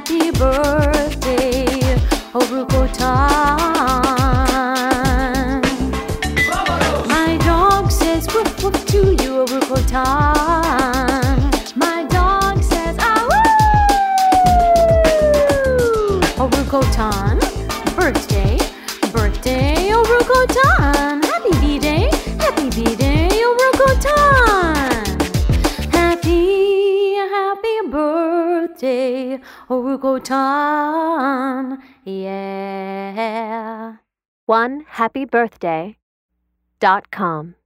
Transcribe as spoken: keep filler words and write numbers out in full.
happy birthday, Orukotan. My dog says woof woof to you, Orukotan. My dog says ah woo! Orukotan, birthday, birthday, Orukotan. Happy B-Day, happy B-Day, Orukotan. Happy, happy birthday, Orukotan. Yeah. one happy birthday dot com